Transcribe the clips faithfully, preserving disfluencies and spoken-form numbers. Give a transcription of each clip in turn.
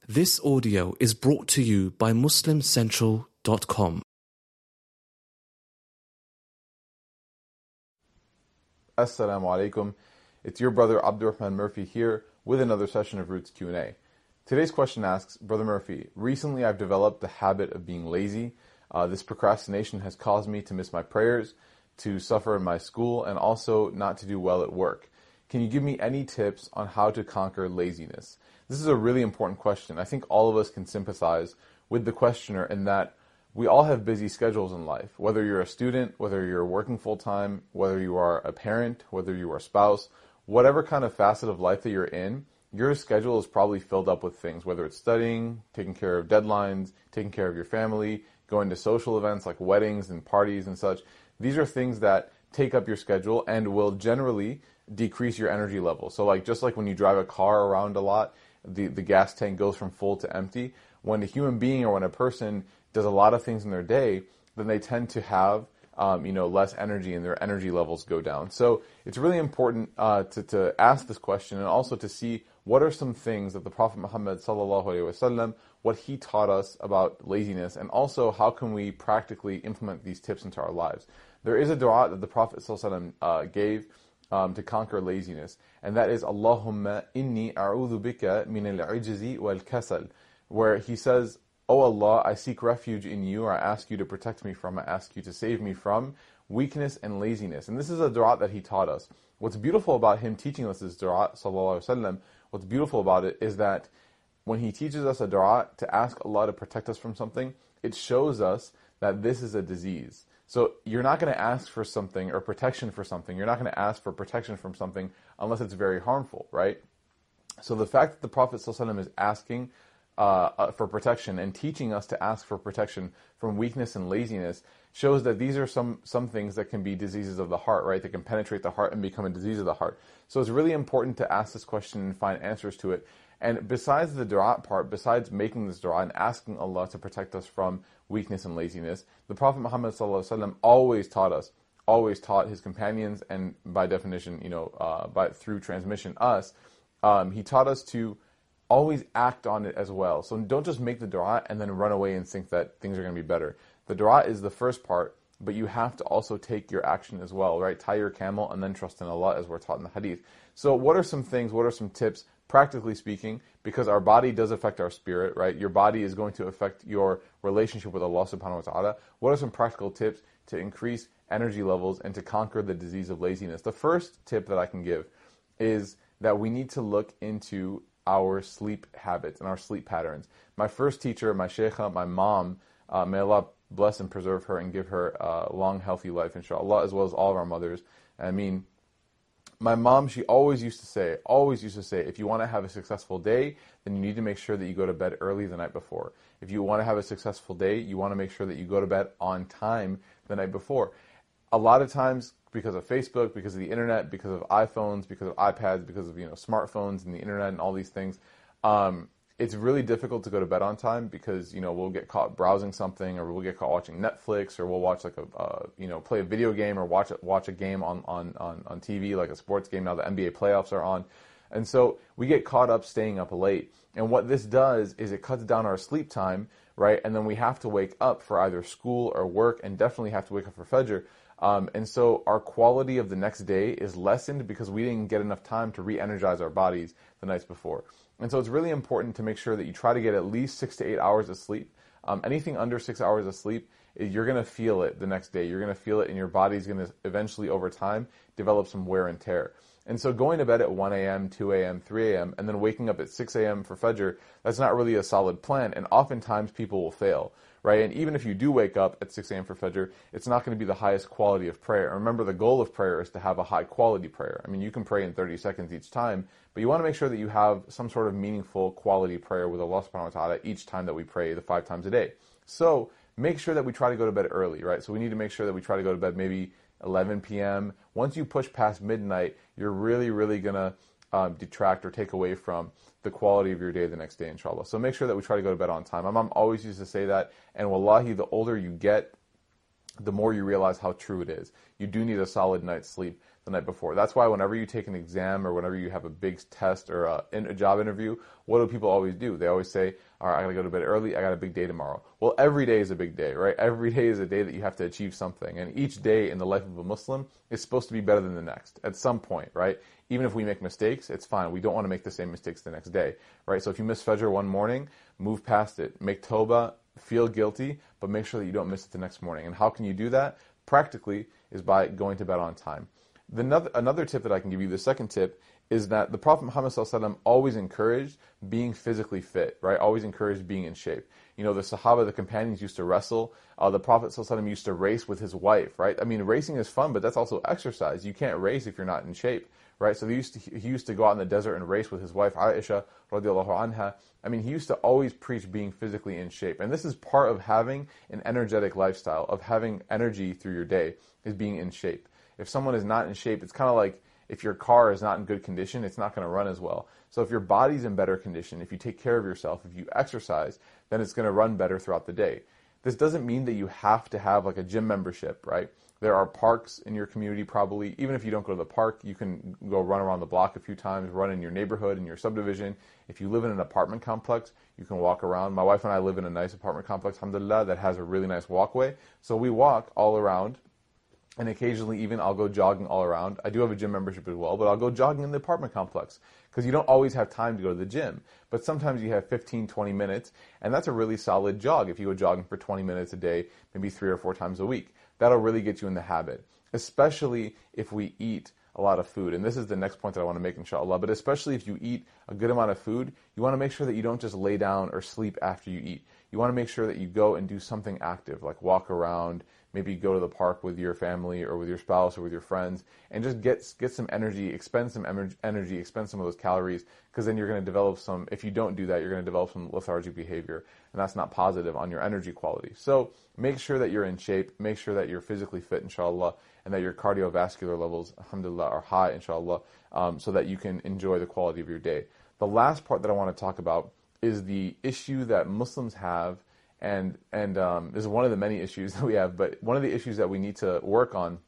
This audio is brought to you by Muslim Central dot com. Assalamu alaikum. It's your brother Abdurrahman Murphy here with another session of Roots Q and A. Today's question asks, Brother Murphy, recently I've developed the habit of being lazy. Uh, this procrastination has caused me to miss my prayers, to suffer in my school, and also not to do well at work. Can you give me any tips on how to conquer laziness? This is a really important question. I think all of us can sympathize with the questioner in that we all have busy schedules in life. Whether you're a student, whether you're working full-time, whether you are a parent, whether you are a spouse, whatever kind of facet of life that you're in, your schedule is probably filled up with things, whether it's studying, taking care of deadlines, taking care of your family, going to social events like weddings and parties and such. These are things that take up your schedule and will generally decrease your energy level. So like just like when you drive a car around a lot, the, the gas tank goes from full to empty. When a human being or when a person does a lot of things in their day, then they tend to have um, you know, less energy and their energy levels go down. So it's really important uh, to, to ask this question and also to see what are some things that the Prophet Muhammad sallallahu alaihi wasallam, what he taught us about laziness, and also how can we practically implement these tips into our lives. There is a dua that the Prophet sallallahu alaihi wasallam uh, gave Um, to conquer laziness, and that is Allahumma inni a'udhu bika min al-'ijzi wal-kasal, where he says, "Oh Allah, I seek refuge in you, or I ask you to protect me from, I ask you to save me from weakness and laziness." And this is a dua that he taught us. What's beautiful about him teaching us this dua, sallallahu alaihi wasallam, what's beautiful about it is that when he teaches us a dua to ask Allah to protect us from something, it shows us that this is a disease. So you're not going to ask for something or protection for something. You're not going to ask for protection from something unless it's very harmful, right? So the fact that the Prophet ﷺ is asking uh, for protection and teaching us to ask for protection from weakness and laziness shows that these are some, some things that can be diseases of the heart, right? That can penetrate the heart and become a disease of the heart. So it's really important to ask this question and find answers to it. And besides the dua part, besides making this dua and asking Allah to protect us from weakness and laziness, the Prophet Muhammad sallallahu alaihi wasallam always taught us, always taught his companions, and by definition, you know, uh, by through transmission, us, um, he taught us to always act on it as well. So don't just make the dua and then run away and think that things are going to be better. The dua is the first part, but you have to also take your action as well, right? Tie your camel and then trust in Allah, as we're taught in the hadith. So what are some things, what are some tips, practically speaking, because our body does affect our spirit, right? Your body is going to affect your relationship with Allah subhanahu wa ta'ala. What are some practical tips to increase energy levels and to conquer the disease of laziness? The first tip that I can give is that we need to look into our sleep habits and our sleep patterns. My first teacher, my sheikha, my mom, uh, may Allah bless and preserve her and give her a long, healthy life, inshallah, as well as all of our mothers. I mean, my mom, she always used to say, always used to say, if you want to have a successful day, then you need to make sure that you go to bed early the night before. If you want to have a successful day, you want to make sure that you go to bed on time the night before. A lot of times, because of Facebook, because of the internet, because of iPhones, because of iPads, because of, you know, smartphones and the internet and all these things, um, it's really difficult to go to bed on time because, you know, we'll get caught browsing something, or we'll get caught watching Netflix, or we'll watch like a, uh, you know, play a video game, or watch a, watch a game on, on, on, on T V, like a sports game. Now the N B A playoffs are on. And so we get caught up staying up late. And what this does is it cuts down our sleep time, right? And then we have to wake up for either school or work, and definitely have to wake up for Fajr. Um, and so our quality of the next day is lessened because we didn't get enough time to re-energize our bodies the nights before. And so it's really important to make sure that you try to get at least six to eight hours of sleep. Um, anything under six hours of sleep, you're going to feel it the next day. You're going to feel it, and your body's going to eventually, over time, develop some wear and tear. And so going to bed at one a.m., two a.m., three a.m., and then waking up at six a.m. for Fajr, that's not really a solid plan, and oftentimes people will fail, right? And even if you do wake up at six a.m. for Fajr, it's not going to be the highest quality of prayer. And remember, the goal of prayer is to have a high quality prayer. I mean, you can pray in thirty seconds each time, but you want to make sure that you have some sort of meaningful quality prayer with Allah subhanahu wa ta'ala each time that we pray, the five times a day. So make sure that we try to go to bed early, right? So we need to make sure that we try to go to bed maybe eleven p.m. Once you push past midnight, you're really, really going to um, detract or take away from the quality of your day the next day, inshallah. So make sure that we try to go to bed on time. My mom always used to say that, and wallahi, the older you get, the more you realize how true it is. You do need a solid night's sleep. the night before. That's why whenever you take an exam or whenever you have a big test or a, a job interview, what do people always do? They always say, all right, I got to go to bed early. I got a big day tomorrow. Well, every day is a big day, right? Every day is a day that you have to achieve something. And each day in the life of a Muslim is supposed to be better than the next at some point, right? Even if we make mistakes, it's fine. We don't want to make the same mistakes the next day, right? So if you miss Fajr one morning, move past it. Make tawbah, feel guilty, but make sure that you don't miss it the next morning. And how can you do that? Practically is by going to bed on time. The another, another tip that I can give you, the second tip, is that the Prophet Muhammad ﷺ always encouraged being physically fit, right? Always encouraged being in shape. You know, the Sahaba, the companions used to wrestle. Uh, the Prophet ﷺ used to race with his wife, right? I mean, racing is fun, but that's also exercise. You can't race if you're not in shape, right? So they used to, he used to go out in the desert and race with his wife, Aisha, radiallahu anha. I mean, he used to always preach being physically in shape. And this is part of having an energetic lifestyle, of having energy through your day, is being in shape. If someone is not in shape, it's kind of like if your car is not in good condition, it's not going to run as well. So if your body's in better condition, if you take care of yourself, if you exercise, then it's going to run better throughout the day. This doesn't mean that you have to have like a gym membership, right? There are parks in your community probably. Even if you don't go to the park, you can go run around the block a few times, run in your neighborhood, in your subdivision. If you live in an apartment complex, you can walk around. My wife and I live in a nice apartment complex, alhamdulillah, that has a really nice walkway. So we walk all around. And occasionally even I'll go jogging all around. I do have a gym membership as well, but I'll go jogging in the apartment complex because you don't always have time to go to the gym. But sometimes you have fifteen, twenty minutes, and that's a really solid jog. If you go jogging for twenty minutes a day, maybe three or four times a week, that'll really get you in the habit, especially if we eat a lot of food. And this is the next point that I want to make, inshallah. But especially if you eat a good amount of food, you want to make sure that you don't just lay down or sleep after you eat. You want to make sure that you go and do something active, like walk around, maybe go to the park with your family or with your spouse or with your friends, and just get get some energy, expend some energy, expend some of those calories, because then you're going to develop some, if you don't do that, you're going to develop some lethargic behavior, and that's not positive on your energy quality. So make sure that you're in shape, make sure that you're physically fit, inshallah, and that your cardiovascular levels, alhamdulillah, are high, inshallah, um, so that you can enjoy the quality of your day. The last part that I want to talk about is the issue that Muslims have, and and um, this is one of the many issues that we have, but one of the issues that we need to work on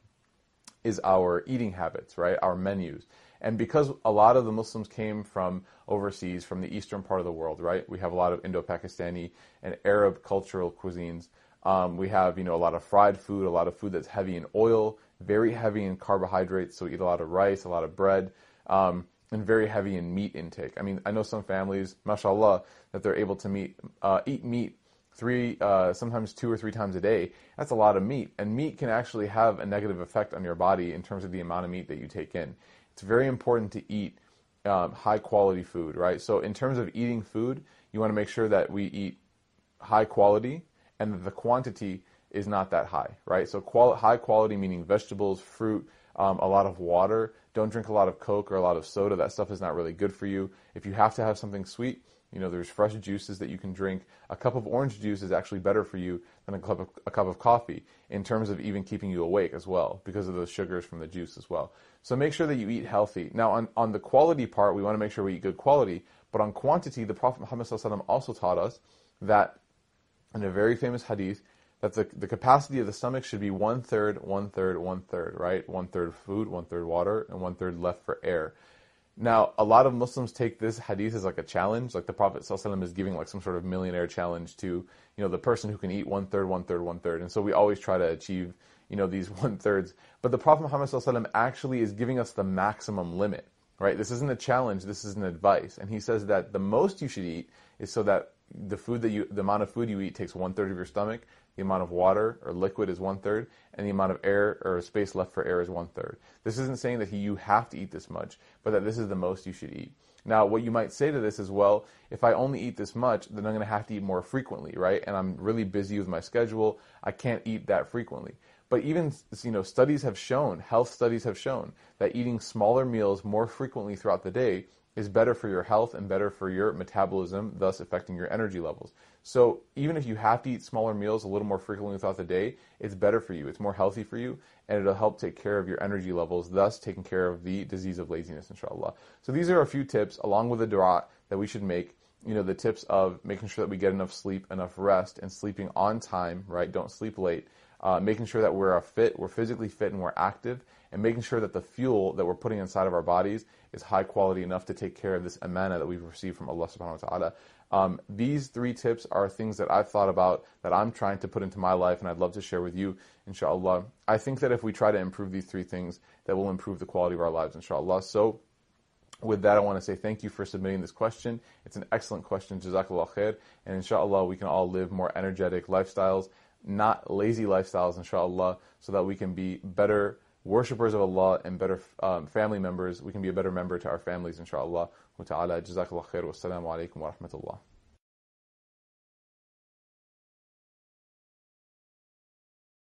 is our eating habits, right? Our menus. And because a lot of the Muslims came from overseas, from the eastern part of the world, right? We have a lot of Indo-Pakistani and Arab cultural cuisines. Um, we have, you know, a lot of fried food, a lot of food that's heavy in oil, very heavy in carbohydrates, so we eat a lot of rice, a lot of bread, um, and very heavy in meat intake. I mean, I know some families, mashallah, that they're able to meet, uh, eat meat three, uh, sometimes two or three times a day. That's a lot of meat. And meat can actually have a negative effect on your body in terms of the amount of meat that you take in. It's very important to eat um, high quality food, right? So in terms of eating food, you want to make sure that we eat high quality and that the quantity is not that high, right? So quali- high quality meaning vegetables, fruit, um, a lot of water. Don't drink a lot of Coke or a lot of soda. That stuff is not really good for you. If you have to have something sweet, you know, there's fresh juices that you can drink. A cup of orange juice is actually better for you than a cup of, a cup of coffee in terms of even keeping you awake as well, because of those sugars from the juice as well. So make sure that you eat healthy. Now, on, on the quality part, we want to make sure we eat good quality, but on quantity, the Prophet Muhammad ﷺ also taught us that, in a very famous hadith, that the, the capacity of the stomach should be one-third, one-third, one-third, right? One-third food, one-third water, and one-third left for air. Now, a lot of Muslims take this hadith as like a challenge, like the Prophet ﷺ is giving like some sort of millionaire challenge to, you know, the person who can eat one-third, one-third, one-third. And so we always try to achieve, you know, these one-thirds. But the Prophet Muhammad ﷺ actually is giving us the maximum limit, right? This isn't a challenge, this is an advice. And he says that the most you should eat is so that the food that you, the amount of food you eat takes one-third of your stomach, the amount of water or liquid is one-third, and the amount of air or space left for air is one-third. This isn't saying that he, you have to eat this much, but that this is the most you should eat. Now, what you might say to this is, well, if I only eat this much, then I'm going to have to eat more frequently, right? And I'm really busy with my schedule. I can't eat that frequently. But even, you know, studies have shown, health studies have shown, that eating smaller meals more frequently throughout the day is better for your health and better for your metabolism, thus affecting your energy levels. So even if you have to eat smaller meals a little more frequently throughout the day, it's better for you, it's more healthy for you, and it'll help take care of your energy levels, thus taking care of the disease of laziness, inshallah. So these are a few tips, along with the dua, that we should make. You know, the tips of making sure that we get enough sleep, enough rest, and sleeping on time, right? Don't sleep late. uh, making sure that we're fit, we're physically fit and we're active, and making sure that the fuel that we're putting inside of our bodies is high quality enough to take care of this amana that we've received from Allah subhanahu wa ta'ala. Um, these three tips are things that I've thought about, that I'm trying to put into my life, and I'd love to share with you, inshallah. I think that if we try to improve these three things, that will improve the quality of our lives, inshallah. So, with that, I want to say thank you for submitting this question. It's an excellent question, Jazakallah khair, and inshallah we can all live more energetic lifestyles, not lazy lifestyles, inshallah, so that we can be better worshippers of Allah and better um, family members. We can be a better member to our families, inshallah. Wa ta'ala, Jazakallah khair, wassalamu alaikum wa rahmatullah.